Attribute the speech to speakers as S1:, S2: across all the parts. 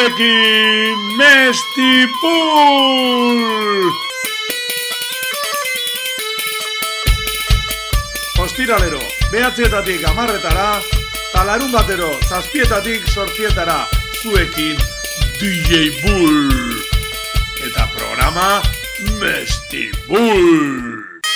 S1: zuekin Mestipul! Ostiralero, 9-etatik 10-etara, eta larunbatero, 7-etatik 8-etara, zuekin DJ Bull! Eta programa Mestipul!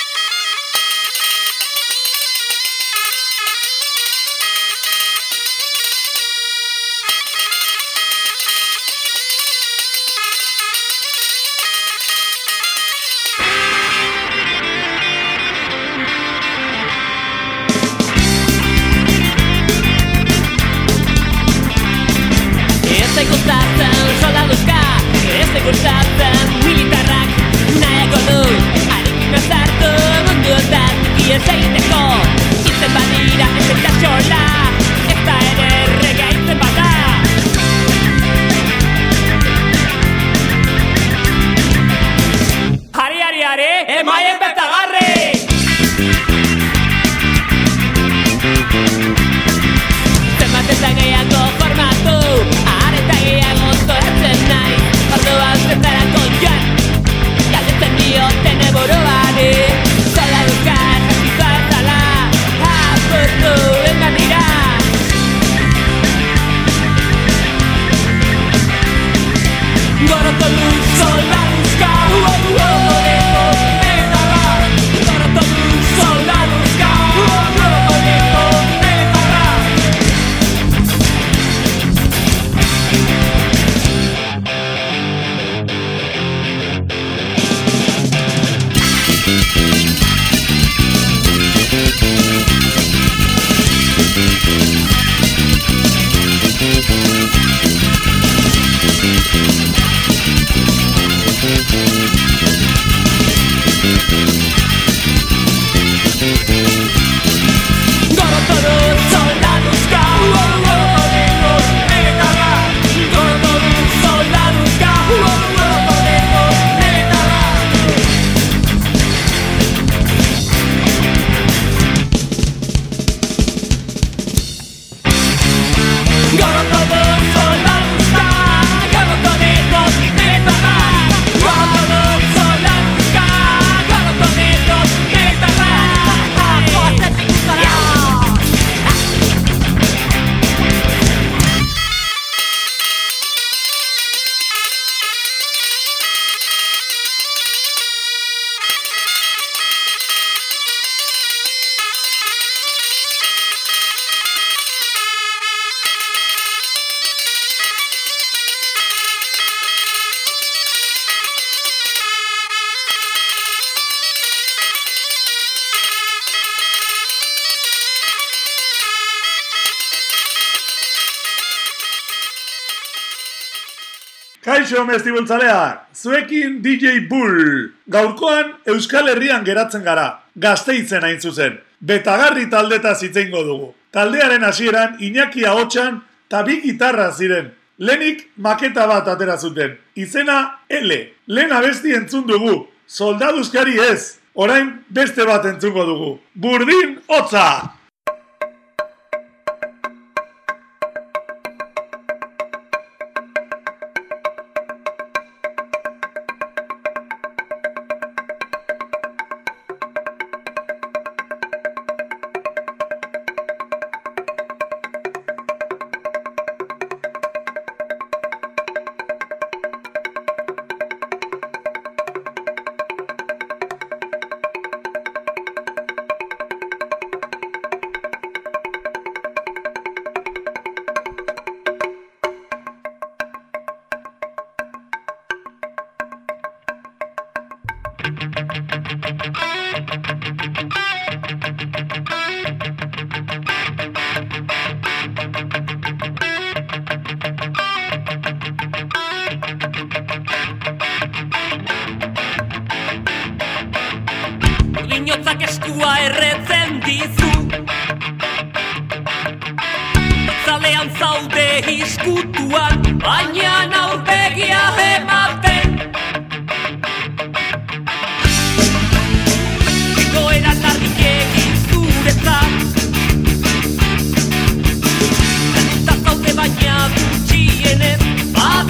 S2: Gustatzen militarrak nahiago du Harekin azartu mundu ondan ies egiteko Itzen badira ez eta xola Ez da ere errega itzen bada Hari, emaien betagarri Zenbat eta gehiago formatu Areta gehiago zoratzen nahi Orduan zentarako joan Galdetzen dioten eburuari Zola duzkar jakizu hartala Apurtu engan dira Goroto du zola duzka Goroto du zola duzka
S1: Kaixo Mestibultzaleak, zuekin DJ Bull. Gaurkoan Euskal Herrian geratzen gara, Gasteizen hain zuzen. Betagarri taldeta zitzeingo dugu. Taldearen hasieran Iñaki ahotsan eta 2 gitarra ziren. Lehenik maketa bat atera zuten. Izena L. Lehen abesti entzun dugu. Soldaduzkari ez. Orain beste bat entzungo dugu. Burdin hotza!
S2: Inotzak eskua erretzen dizu Zalean zaude iskutuan Baina aurpegia ematen Egoera larrik egin zuretzat Eta zaude baina gutxienez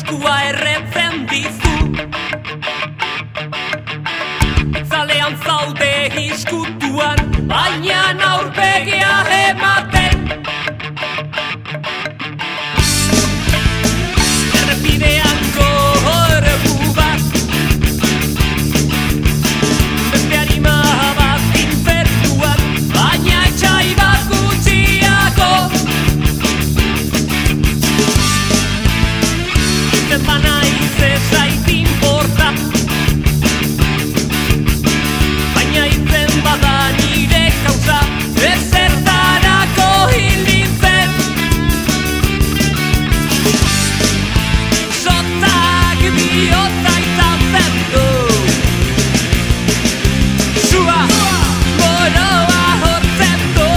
S2: eskua erretzen dizu. Zalean zaude iskutuan, baina aurpegia ematen. Errepidean gorbu bat, beste harima bat infertuan, baina etxai bat gutxiago. Izen banaiz ez zait inporta, baina izen bada nire kausa, ezertarako hil nintzen. Zotzak bihotza izatzen du, sua moroa hortzen du.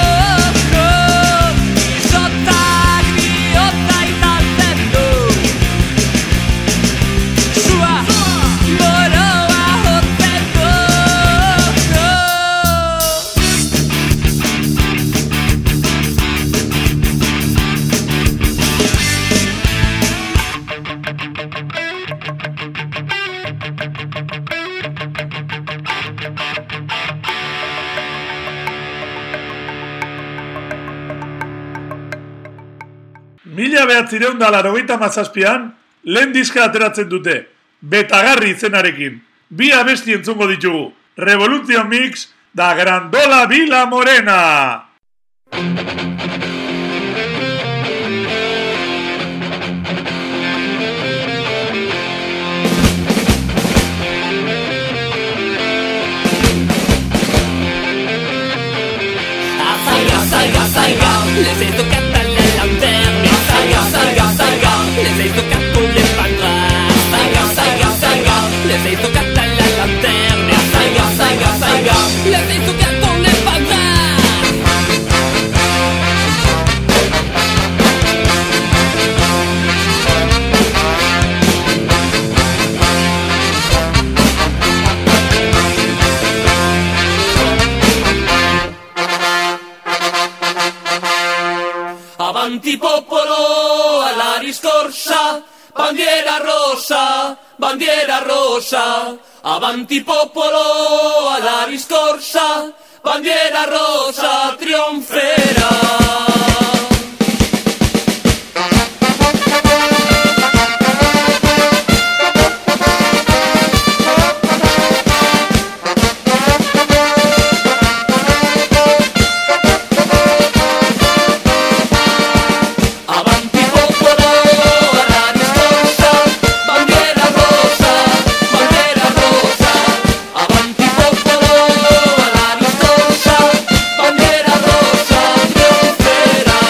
S2: Zotzak bihotza izatzen du, sua moroa hortzen du.
S1: Mila 1987an lehen diska ateratzen dute, Betagarri izenarekin. Bi abesti entzungo ditugu, Revolution Mix da Grandola Vila Morena.
S2: Salga, les he tocado a la lanterna. Salga, les he tocado con les pangras. Salga, les he tocado a la lanterna. Salga, les he tocado con les pangras. Avanti popolo alla riscorsa, bandiera rosa. Avanti popolo alla riscorsa, bandiera rosa trionferà. Bandiera rosa, triunferà.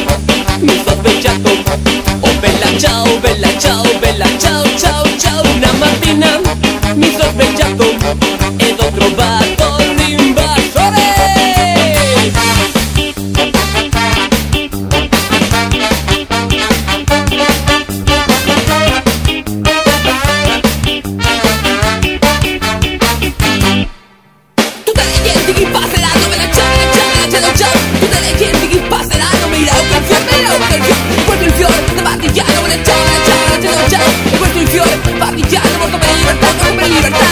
S2: mi sto svegliato. Oh bella ciao, ciao. Una mattina mi sto svegliato ed ho trovato l'invasore. Tutte le gente che passeranno me la ciao. Tutte le gente che passeranno mi dà un fiore. Guardo il fiore da partigiano me la ciao. E questo è il fiore partigiano morto per libertà.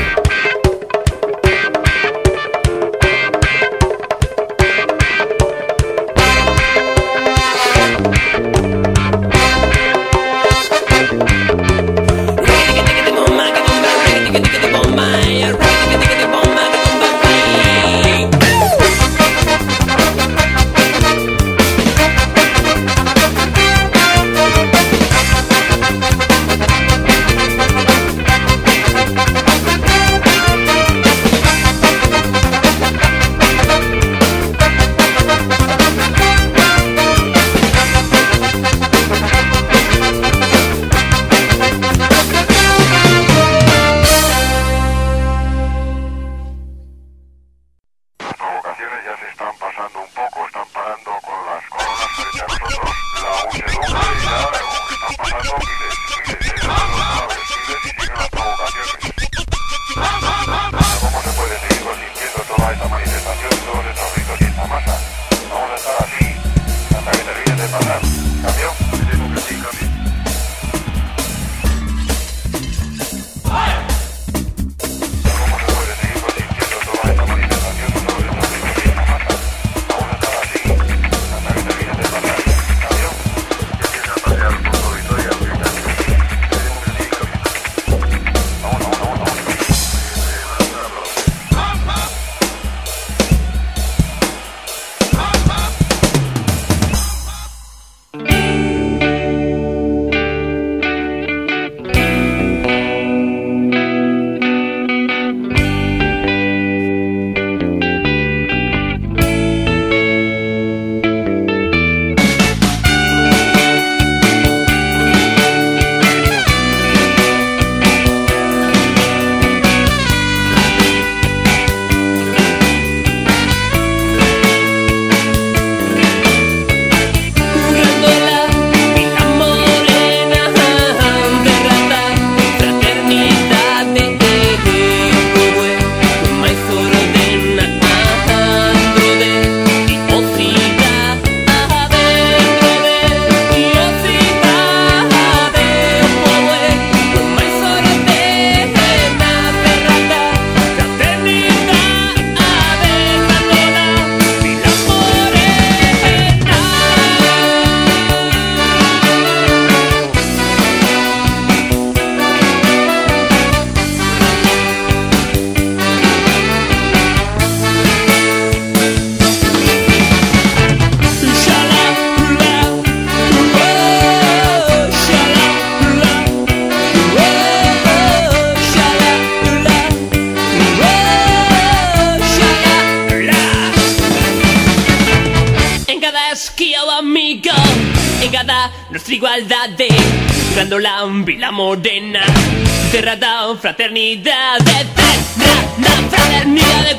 S3: nostra igualdade, quando la Villa Modena, terra da fraternidade, terra da fraternidade,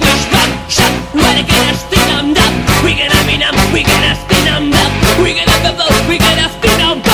S3: we gonna spin 'em up, we gonna spin 'em up, we gonna spin 'em up, we gonna go, we gonna spin 'em up.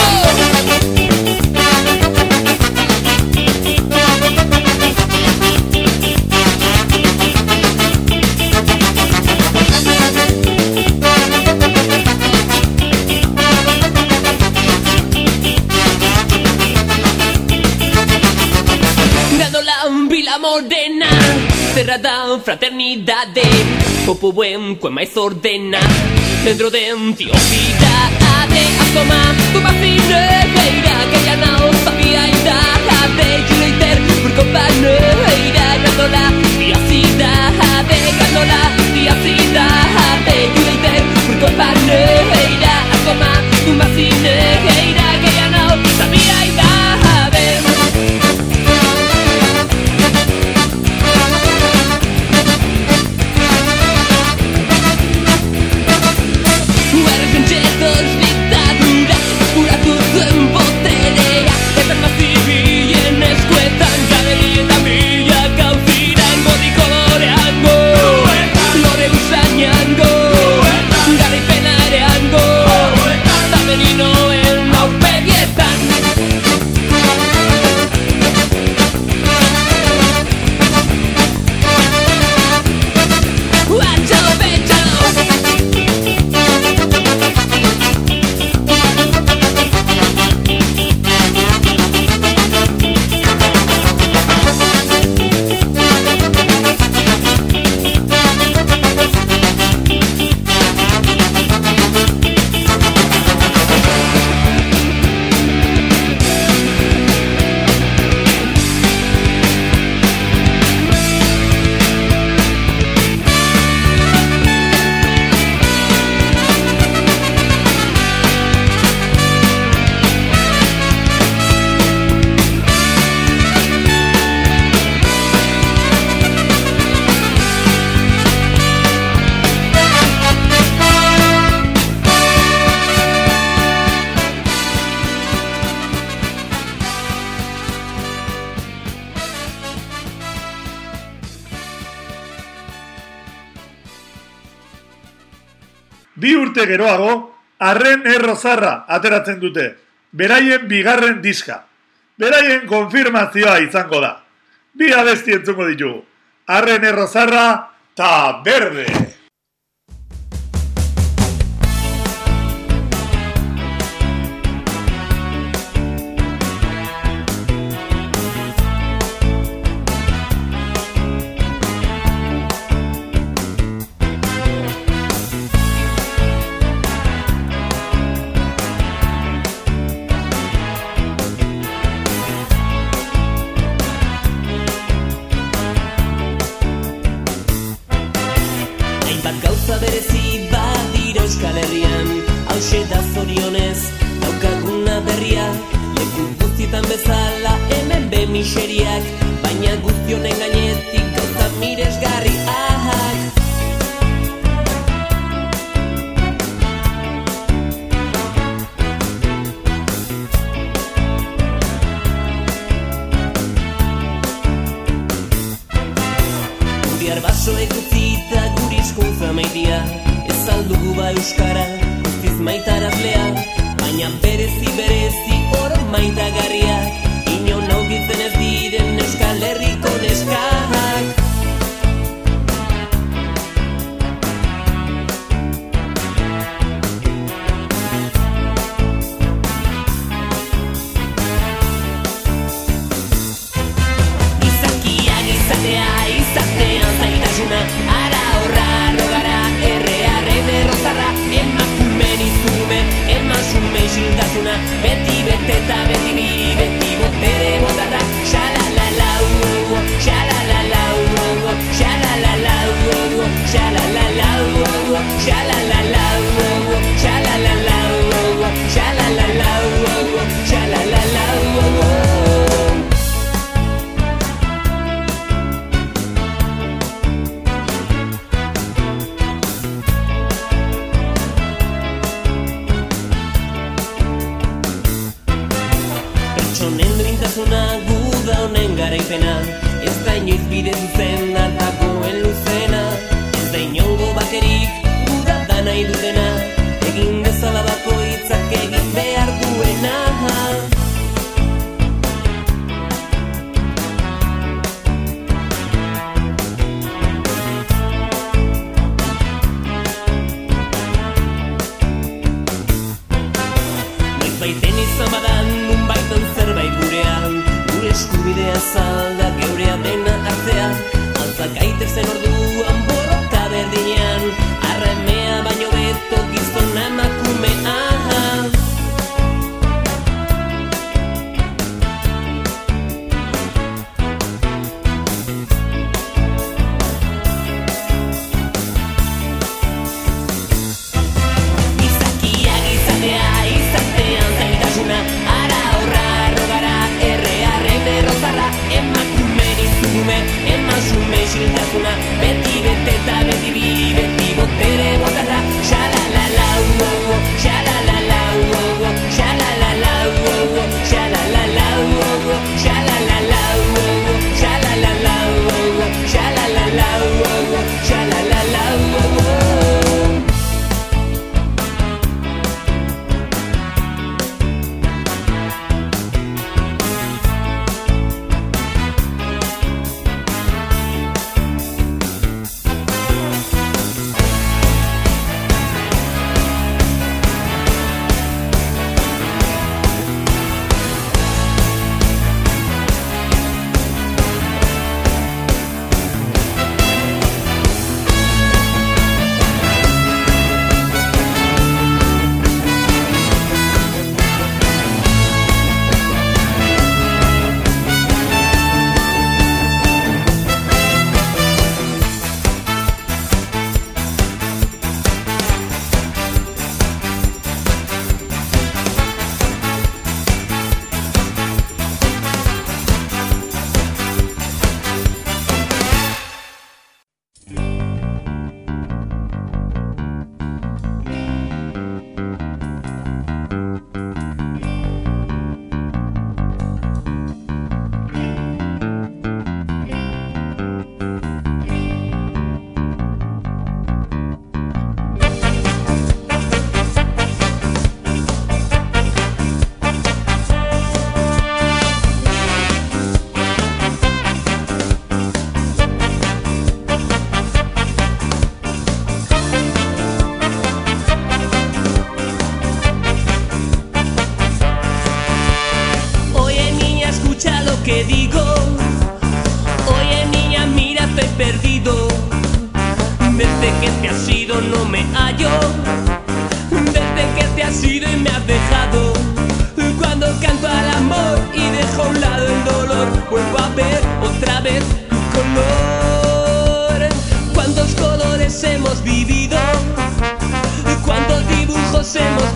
S2: Villa Modena, terra da fraternidade, popo buen que mais ordena, dentro de antiosidade, asoma tu vacineira, que ya não sabia ainda, de leiter por companeira, gandola diosidade, gandola diosidade, de leiter por companeira, asoma tu vacineira, que ya não sabia ainda. Dos
S1: 2 urte geroago, Arren Errozarra ateratzen dute, beraien bigarren diska. Beraien konfirmazioa izango da. 2 abesti entzungo ditugu. Arren Errozarra ta Berde.
S3: Berezi badira Euskal Herrian, hauxe da zorionez daukaguna berria. Leku guztietan bezala hemen be miseriak, baina guztionen gainetik gauza miresgarriak. Guriar basoek utzita guri hizkuntza maitia, ez aldugu ba euskara, guztiz maitarazlea, baina berezi oro maitagarriak, inon naugitzen ez diren Euskal Herriko neskak. Gizakiak izatea, izatean zaitasuna, ara horra rogara, errearren errozarra, emakumen izume, emasume isiltasuna, beti beteta, beti biri, beti botere botarra, xalalala, uogo, xalalala, uogo, xalalala, uogo, xalalala, uogo, xalalala, uogo, xalalala, uogo, xalalala, uogo, xalalala, uogo. Pertsonen duintasuna guda honen garaipena, ez da inoiz bide zuzena dagoen luzena, ez da inongo baterik guda da nahi dutena, egin dezala bakoitzak egin behar duena. Baiten izan badan, nun baitan zerbait gurean, gure eskubidea zalda geurea dena hartzea, altzak gaitezen orduan borroka berdinean, arremea baino beto gizona emakumea. Gizakiak izatea, izatean zaitasuna, ara horra rogara, errearren errozarra, emakumen izume, emasume isiltasuna, beti beteta, beti biri, beti botere botarra, xalalala, uogo, xalalala.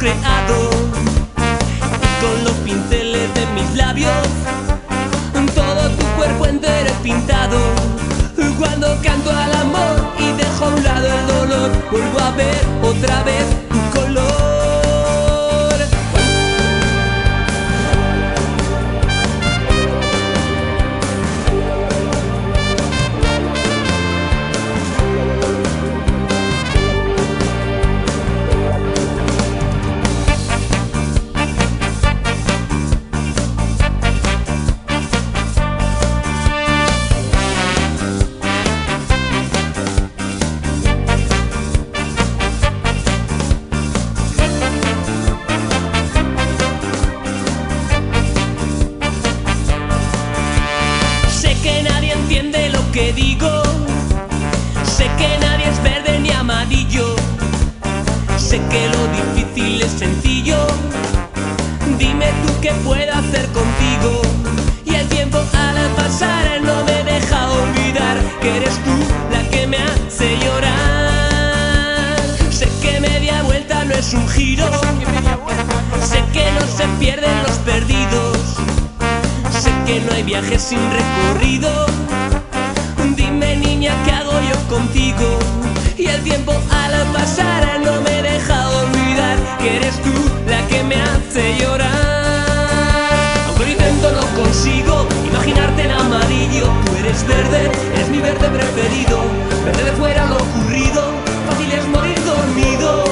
S3: creado, y con los pinceles de mis labios todo tu cuerpo entero es pintado. Cuando canto al amor y dejo a un lado el dolor, vuelvo a ver otra vez tu color. Que digo, sé que nadie es verde ni amarillo, sé que lo difícil es sencillo. Dime tú qué puedo hacer contigo. Y el tiempo al pasar no me deja olvidar que eres tú la que me hace llorar. Sé que media vuelta no es un giro, sé que no se pierden los perdidos, sé que no hay viaje sin recorrido. Dime niña, ¿qué hago yo contigo? Y el tiempo al pasar no me deja olvidar que eres tú la que me hace llorar. Aunque lo intento no consigo imaginarte en amarillo. Tú eres verde, eres mi verde preferido. Verde de fuera lo ocurrido, fácil es morir dormido.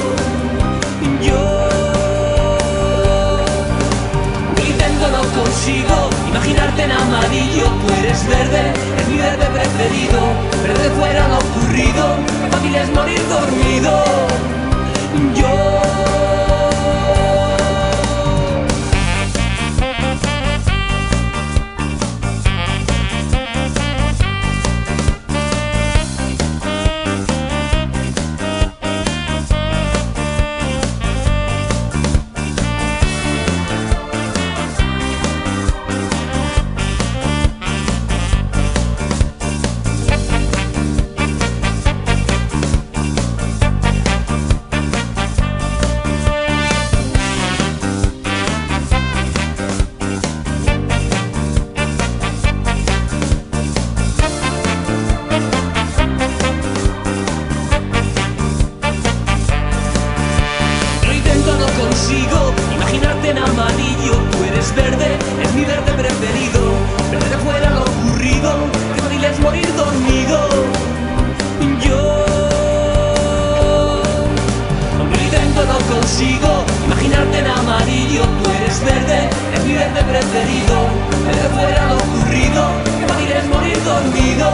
S3: Aunque lo intento no consigo imaginarte en amarillo. Tú eres verde, es mi verde preferido. Verde de fuera lo ocurrido, fácil es morir dormido. Consigo imaginarte en amarillo. Tú eres verde, es mi verde preferido. Verde de fuera lo ocurrido, que fácil es morir dormido. Aunque lo intento no consigo imaginarte en amarillo. Tú eres verde, es mi verde preferido. Verde de fuera lo ocurrido, que fácil es morir dormido.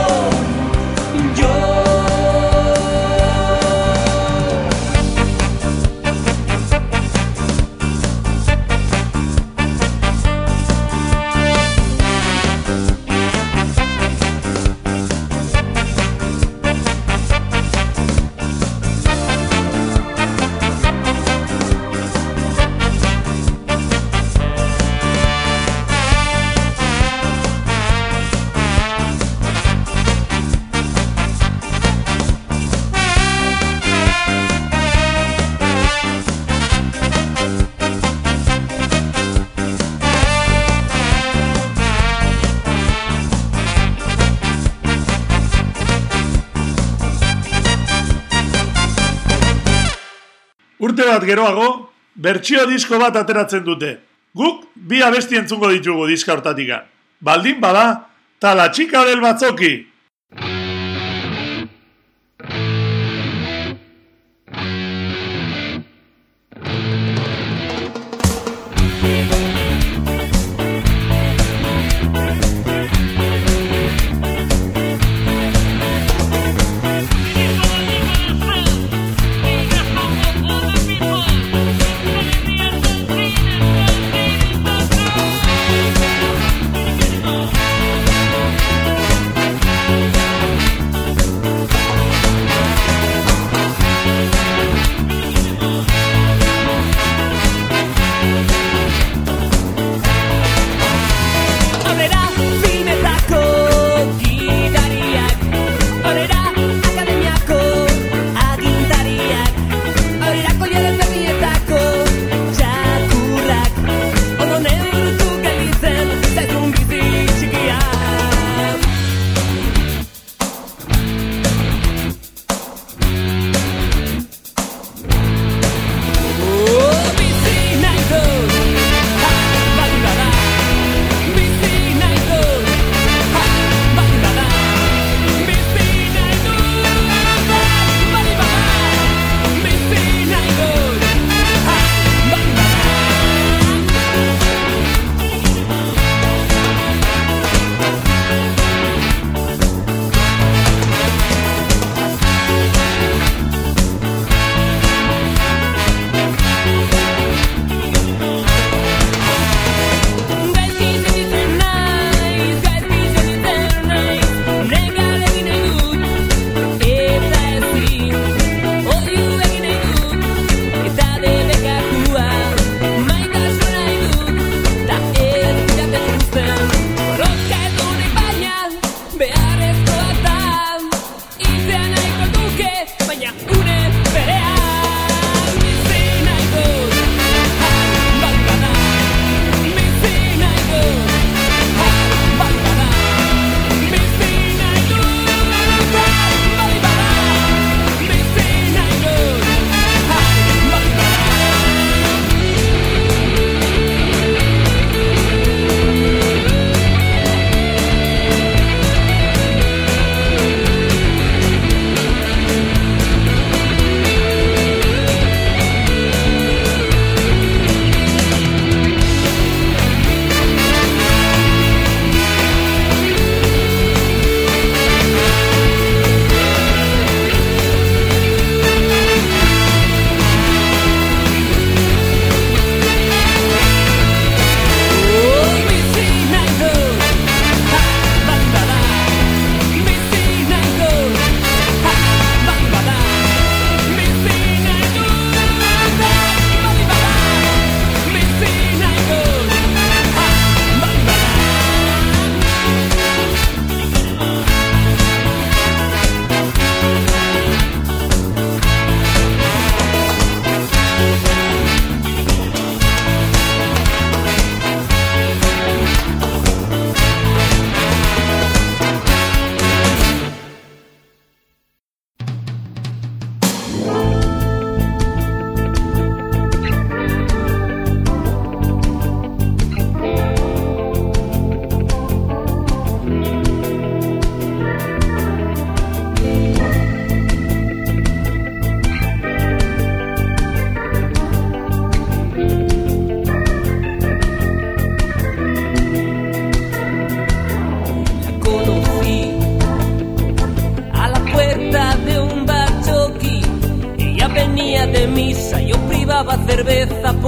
S1: Urte bat geroago, bertsio disko bat ateratzen dute. Guk bi abesti entzungo ditugu diska hortatika. Baldin bada, ta la chica del batzoki.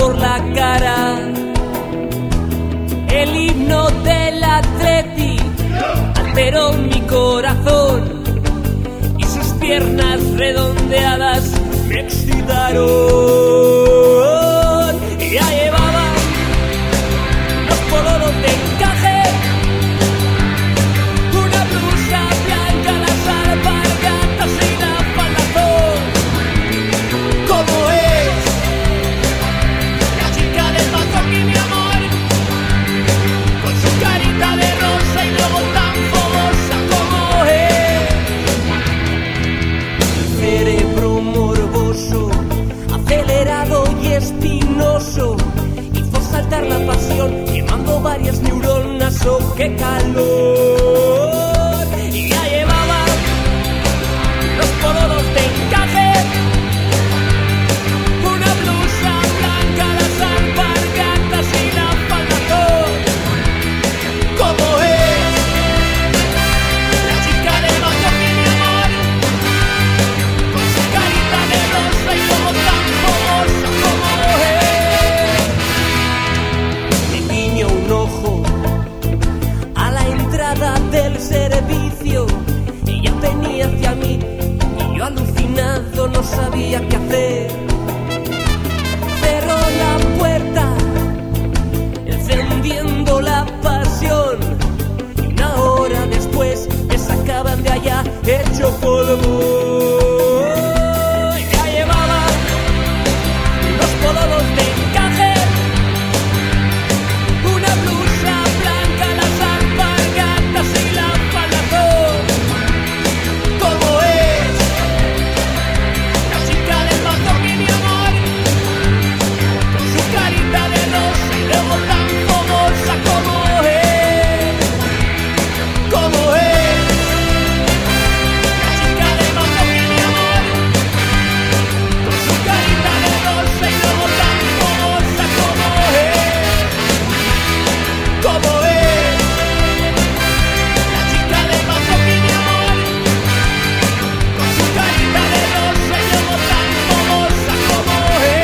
S2: por la cara. El himno del Atleti alteró mi corazón y sus piernas redondeadas me excitaron. Y ya llevaba los pololos de encaje, una blusa blanca, las alpargatas y la falda azul. ¿Cómo es la chica del bazón y mi amor? Con su carita de rosa y luego tan fogosa. ¿Cómo es? Cerebro morboso, acelerado y espinoso, hizo saltar la pasión, quemando varias neuronas. ¡Oh, qué calor! Y ya llevaba los pololos de encaje, una blusa blanca, las alpargatas y la falda azul. ¿Cómo es la chica del bazón y mi amor? Con su carita de rosa y luego tan fogosa. ¿Cómo es? Me guiño un ojo a la entrada del servicio. Ella venía hacia mí y yo alucinado no sabía qué hacer. Cerró la puerta encendiendo la pasión y una hora después me sacaban de allá hecho polvo. Ya llevaba los pololos de encaje, una blusa blanca, las alpargatas y la falda azul. ¿Cómo es la chica del bazón y mi amor? Con su carita de rosa y luego tan fogosa. ¿Cómo es? ¿Cómo es la chica del bazón y mi amor? Con su carita de rosa y luego tan fogosa. ¿Cómo es? ¿Cómo es la chica del bazón y mi amor? Con su carita de rosa y luego tan fogosa. ¿Cómo es?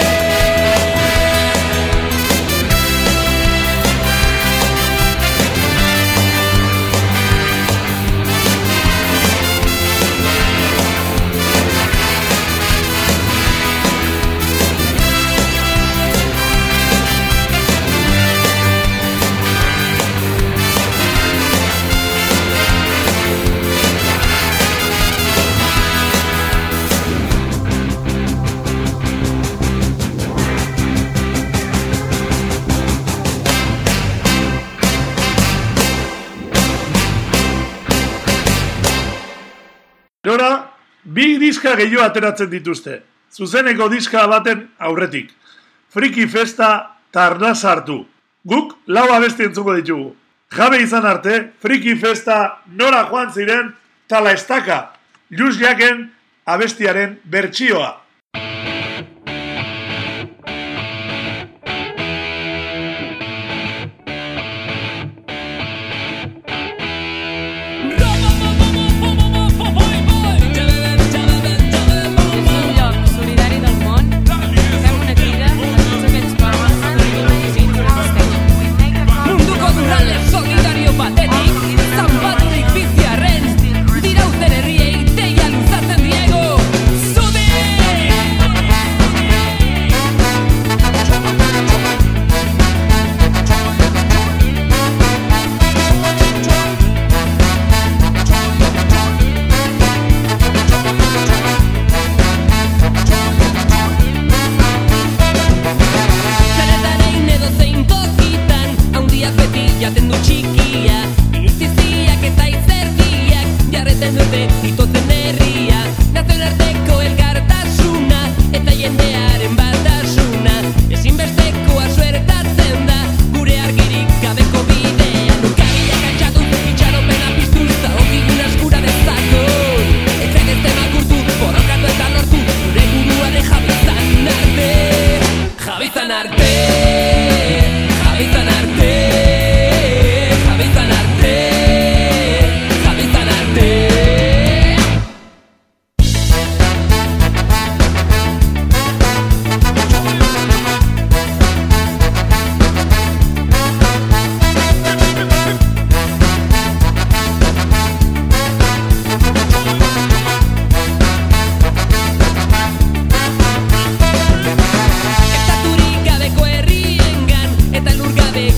S1: Gerora, bi diska gehiago ateratzen dituzte. Zuzeneko diska baten aurretik. Friki Festa eta Arnaz hartu. Guk lau abesti entzuko ditugu. Jabe izan arte, Friki Festa nora joan ziren, tala estaka. Just Jacken abestiaren bertsioa.
S4: Solidari del món, fem una crida a tots aquells pares que viuen en situació existent.
S2: Munduko durrale solidario batetik, zanbaturik biziarren, dirauten herriei teia luzatzen diego. Zuden!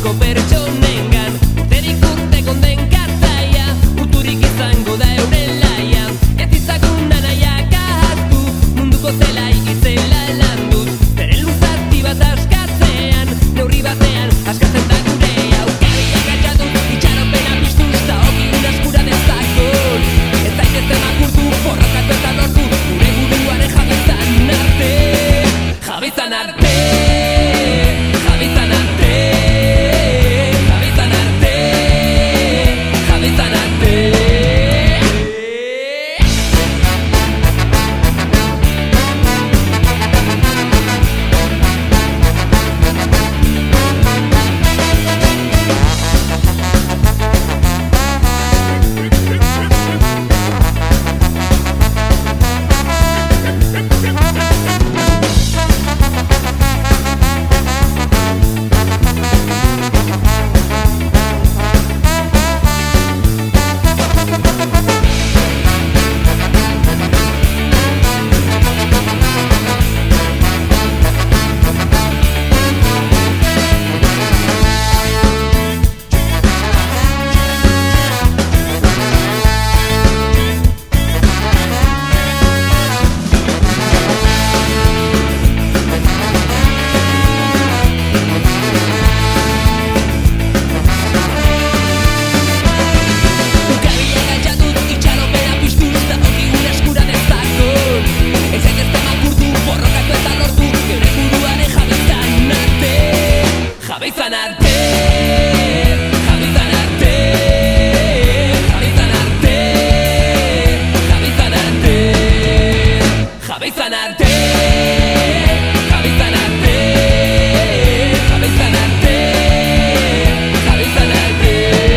S3: munduko pertsonengan. Urterik urte gonden kartaia, uturik izango da euren laia. Ez izagun anaiak ahaztu, munduko zelai izela landuz. Zeren luzati bat askatzean, neurri batean askatzen da gurea. Ukabiak atxatu, itxaropena piztuz, da okigun askura dezakon. Ez daitezte makurtu, borrokatu eta lortu, gure buruaren jabezan arte. Jabezan arte, jabezan arte, jabezan arte, jabezan arte. Jabezan arte, jabezan arte, jabezan arte, jabezan arte, jabezan arte, jabezan arte, jabezan arte, jabezan arte.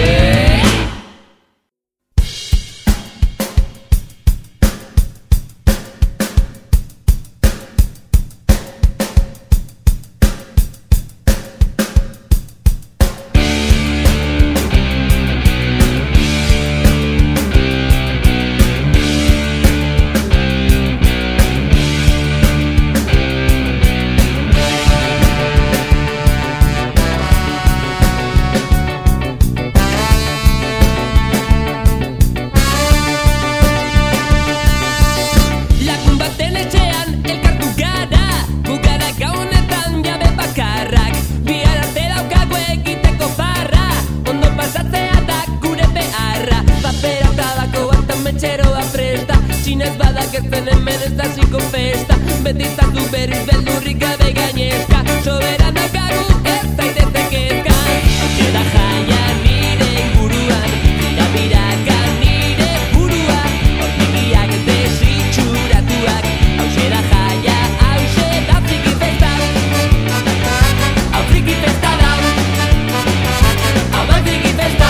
S3: Txinez badaketzen hemen ez da ziko festa. Beti izatu berriz beldurrik gabe gainezka. Soberan daukagu ez daitezte kezka. Hauxe da jaia nire inguruan, biraka nire buruan. Hortikiak desitxuratuak. Hauxe da jaia, hauxe da friki festa. Hau friki festa da. Hau da friki festa.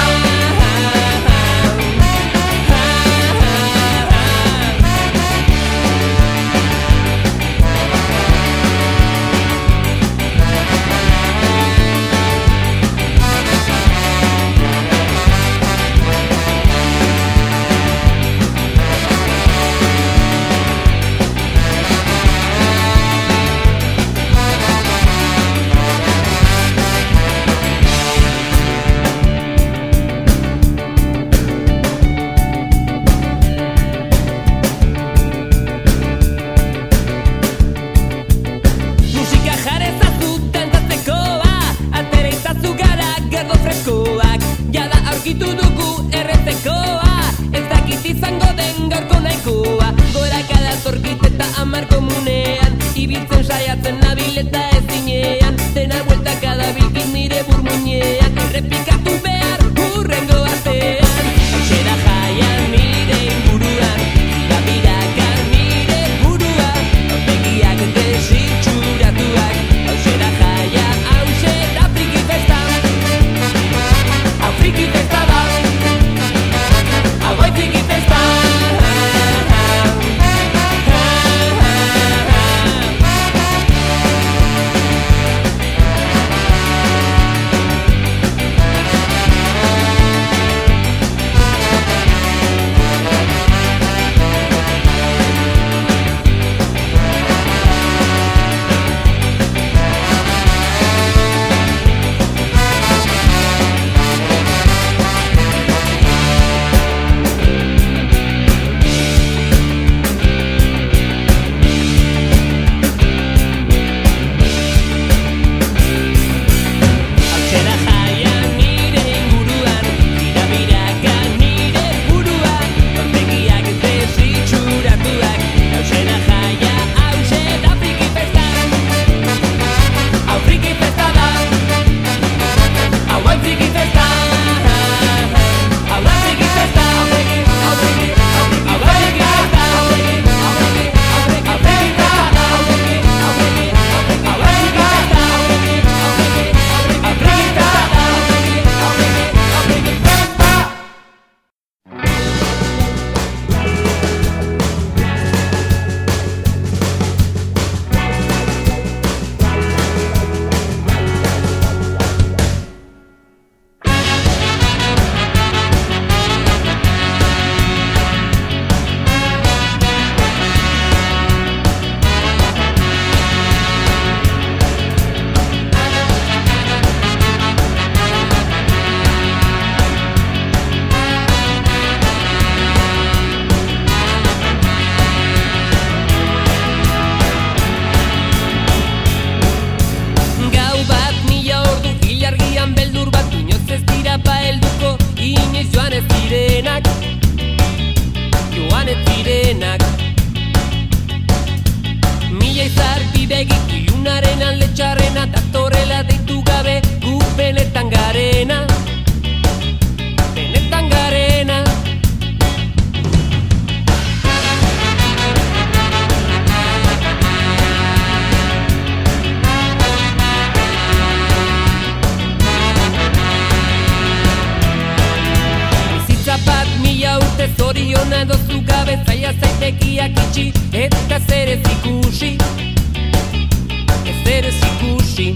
S2: bezaia zaitekiak itxi, eta zer ez ikusi, zer ez ikusi.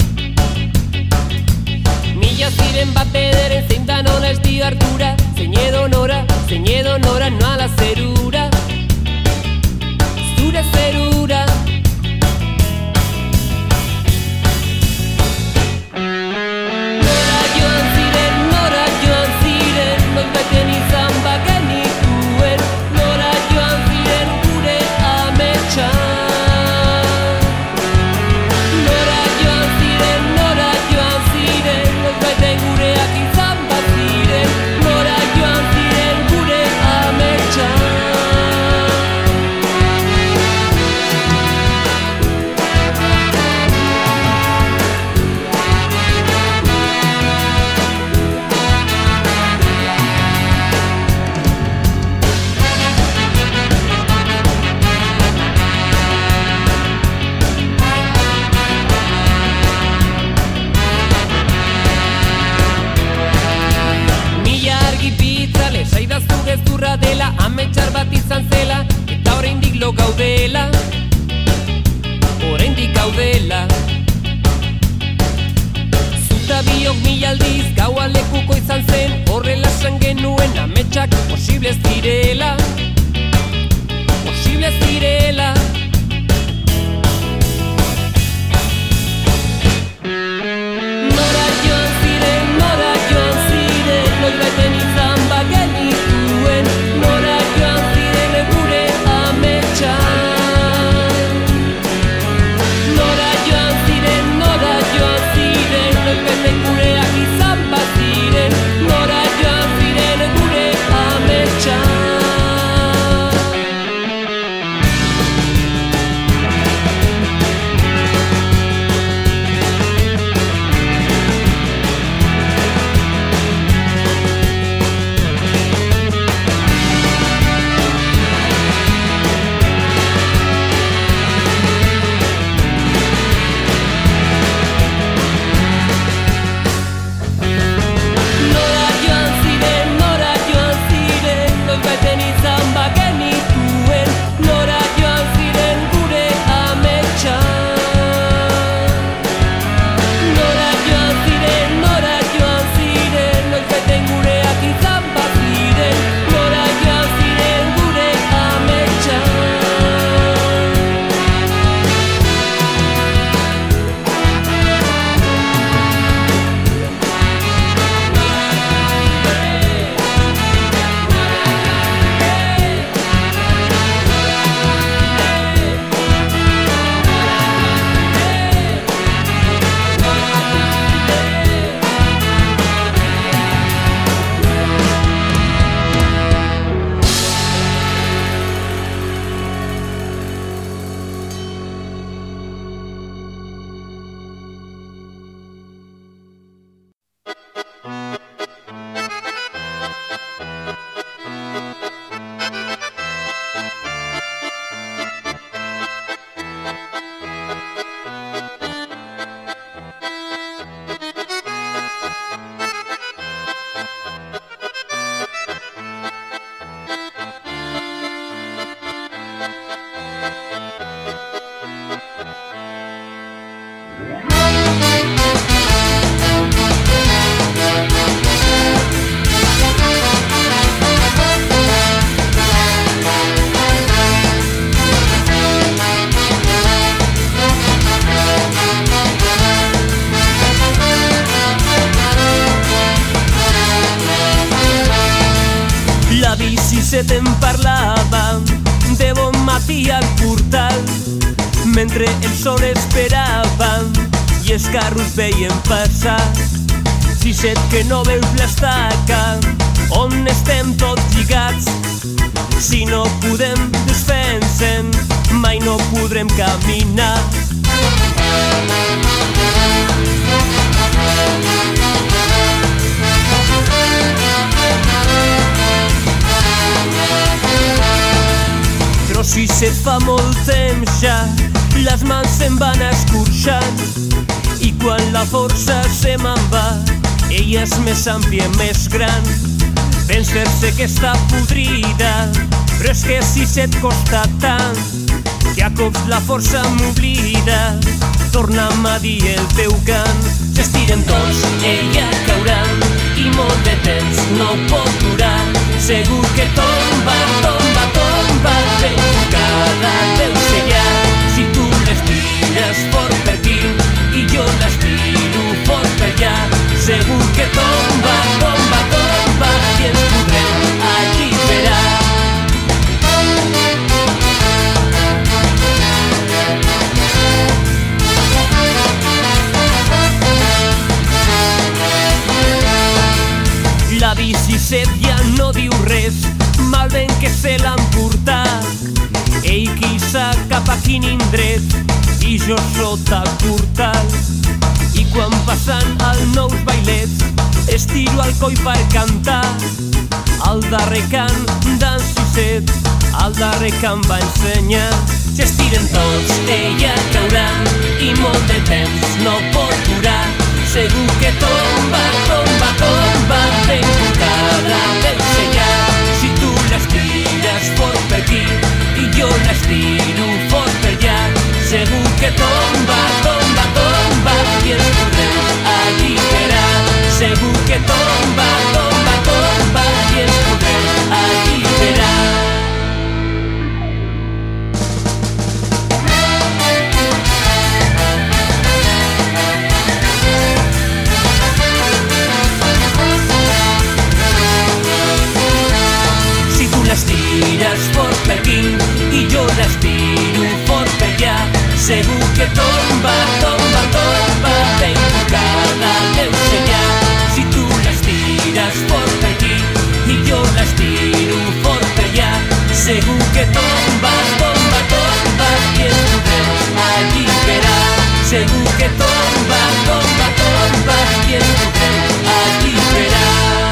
S2: Mila ziren bat bederen zein da nola ez dio hartura, zein edo nora, noala zerura, zure zerura. Nora joan ziren, noizbaiten izan bagenituen, nora joan ziren gure ametsan. Nora joan ziren, noizbaiten gureak izan baziren, nora joan ziren gure ametsan. Zaidazu gezurra dela, ametxar bat izan zela, eta oraindik lo gaudela, oraindik gaudela. Zuta biok mila aldiz gaua lekuko izan zen, horrela esan genuen ametxak posible ez direla, posible ez direla. Nora joan ziren, noizbaiten izan bagenituen, nora joan ziren gure ametsan. Nora joan ziren, noizbaiten gureak izan baziren, nora joan ziren gure ametsan.
S3: se te'n parlava de bon matí al portal, mentre el sol esperava i els carros veien passar. Si set que no veus l'estaca on estem tots lligats, si no podem desfer-se'n mai no podrem caminar. Però si se't fa molt temps ja, les mans se'n van escorxant i quan la força se me'n va, ella és més àmplia, més gran. Vèncer-se que està podrida Però és que si se't costa tant que a cops la força m'oblida, torna'm a dir el teu cant. S'estiren tots, ella cauran i molt de temps no pot durar. Segur que tomba, tomba, tomba, ben tocada deu ser ja. Si tu l'estires fort per aquí i jo l'estiro fort per allà, segur que tomba, tomba, tomba i ens podrem alliberar. La bici set ja no diu res, mal ben que se l'han portat. Ell quissa cap a quin indret i jo sota el portal. I quan passen als nous bailets estiro el coll per cantar. Al darrer cant d'en Sisset, al darrer cant va ensenyar. S'estiren tots, ella cauran i molt de temps no pot durar. Segur que tomba, tomba, tomba, ben tocada deu ser ja. Si tu l'estires fort per aquí i jo l'estiro fort per allà, segur que tomba, tomba, tomba i ens podrem alliberar. Segur que tomba, tomba, tomba i ens podrem alliberar. L'estires fort per aquí i jo l'estiro fort per allà, segur que tomba, tomba, tomba, ben tocada deu ser ja. Si tu l'estires fort per aquí i jo l'estiro fort per allà, segur que tomba, tomba, tomba i ens podrem alliberar. Segur que tomba, tomba, tomba i ens podrem alliberar.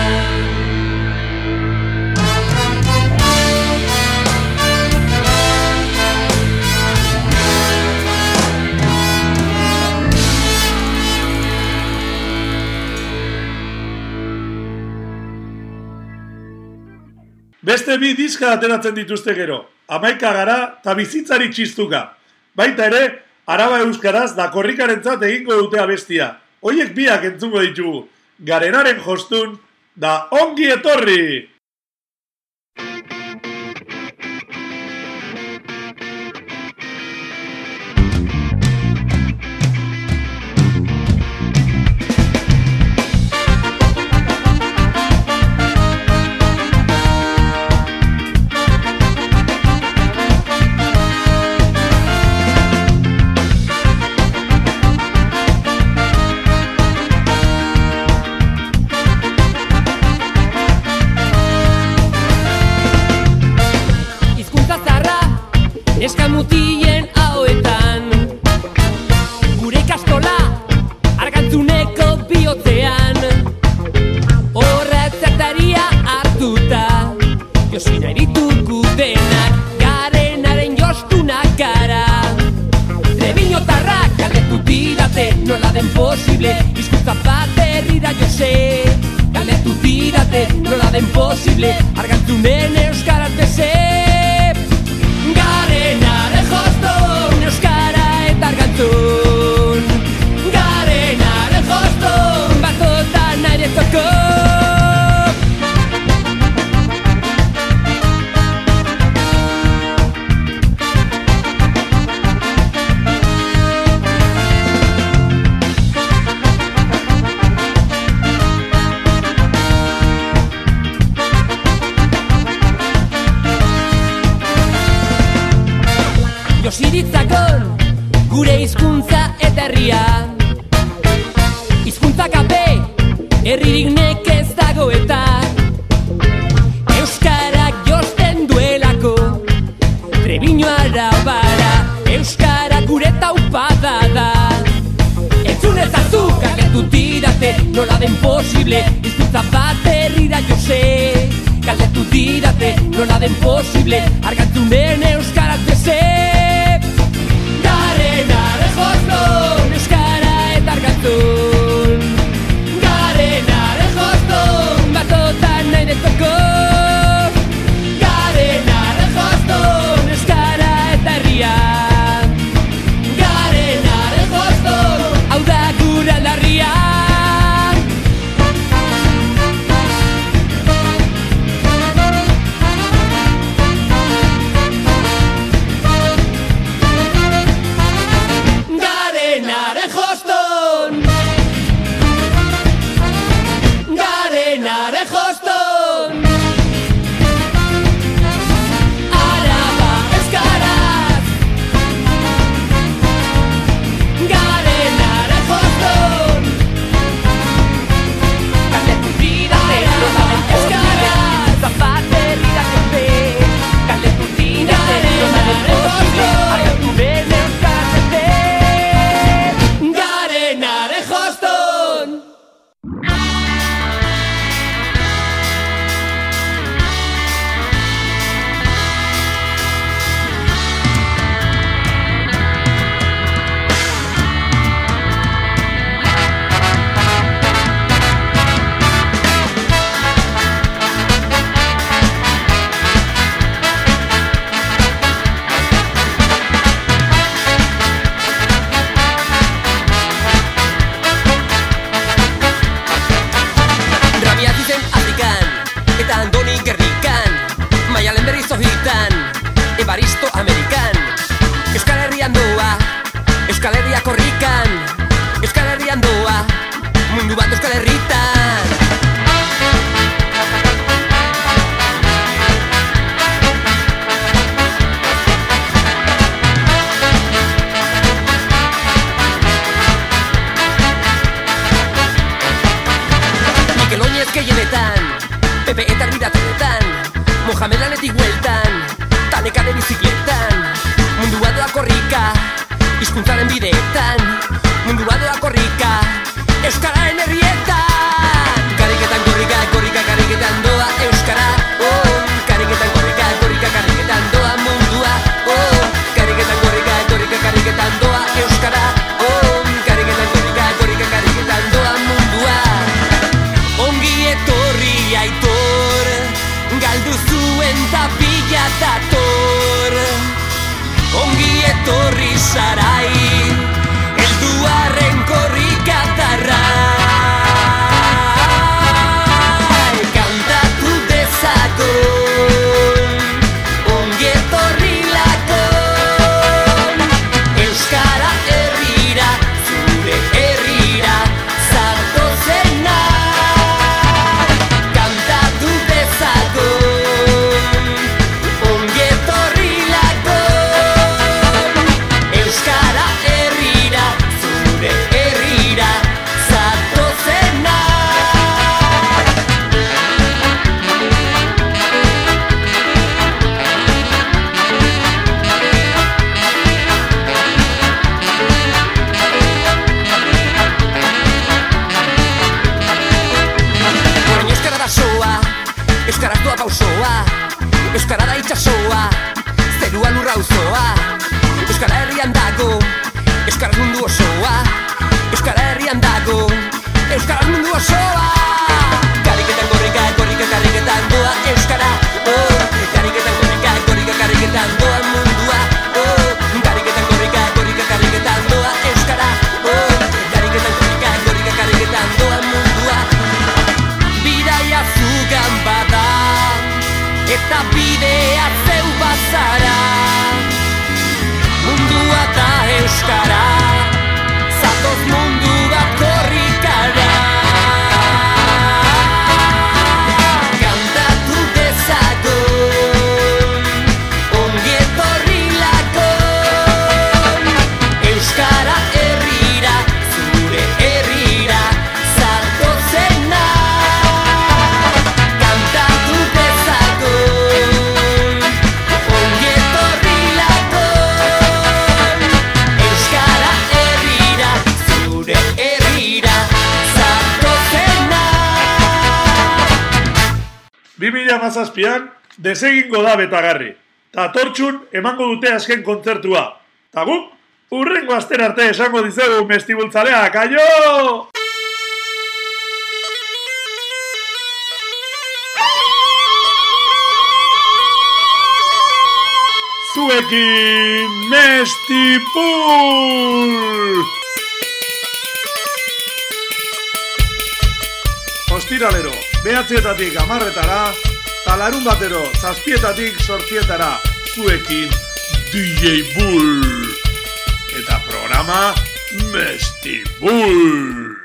S1: Beste bi diska ateratzen dituzte gero, 11 gara eta bizitzari txistuka. Baita ere, Araba euskaraz da korrikarentzat egingo dute abestia. Hoiek biak entzungo ditugu, Garenaren jostun da ongi etorri!
S2: Eskamutien hauetan, gure ikastola argantzuneko bihotzean, horretzataria hartuta, Josina irituko denak, Garenaren jostunak gara. Trebinotarrak galdetu didate, nola den posible, hizkuntza bat herrira jose. Galdetu didate, nola den posible, argantzunen euskaraz beze. Garenaren jostun, euskara eta argantzun. Garenaren jostun, batotan aire toko. Josiritzakon, gure hizkuntza eta herria. Hizkuntza gabe, herririk nekez dago eta euskarak josten duelako. Trebiño Arabara, euskara gure taupada da. Entzun ezazu, galdetu didate, nola den posible, hizkuntza bat herrira jose. Galdetu didate, nola den posible, argantzunen euskaraz beze. Garenaren jostun, euskara eta argantzun. Garenaren jostun, batotan nahi detoko. Garenaren
S3: mundu bat Euskal Herritan. Mikel Oinez gehienetan, Pepe eta Arbiratonetan, Mohamed lanetik hueltan, Tanekade bizikletan, mundua doa korrika, hizkuntzaren bideetan, mundua doa korrika, Euskararen herrietan. Kariketan korrika, korrika, kariketan doa Euskara, oh. Kariketan korrika, korrika, kariketan doa mundua, oh. Kariketan korrika, korrika, kariketan doa Euskara, oh. Kariketan korrika, korrika, kariketan doa mundua. Ongi etorri Aitor, galdu zuen tapila dator. Ongi etorri Sarai, helduarren korrikatarra. Kantatu dezagon, ongi etorri lakon. Euskara herrira, zure herrira, zatozenak. Kantatu dezagon, ongi etorri lakon. Euskara herrira, zure herrira, zatozenak. Orain euskara da soa, euskaraz doa pausoa, euskara da itxasoa, zerua lurra auzoa. Euskara herrian dago, euskaraz mundu osoa. Euskara herrian dago, euskaraz mundu osoa. Kariketan korrika, korrika, kariketan doa euskara, oh. Kariketan korrika, korrika, kariketan doa mundua, oh. Kariketan korrika, korrika, kariketan doa euskara, oh. Kariketan korrika, korrika, kariketan doa mundua. Bidaia zugan bada, eta bidea zeu bazara. Mundua da euskara, zatoz mundu bat korrikara. Kantatu dezagon, ongi etorri lakon. Euskara herrira, zure herrira, zatozenak. Kantatu dezagon, ongi etorri lakon. Euskara herrira, zure herrira, zatozenak.
S1: 2017an desegingo da Betagarri. Ta tortxun emango dute azken kontzertua. Ta guk, urrengo astera arte esango dizugu mestibultzaleak, aio! Zuekin Mestipul! Ostiralero, 9-etatik 10-etara, ta larunbatero, 7-etatik 8-etara, zuekin DJ Bull. Eta programa Mestipul!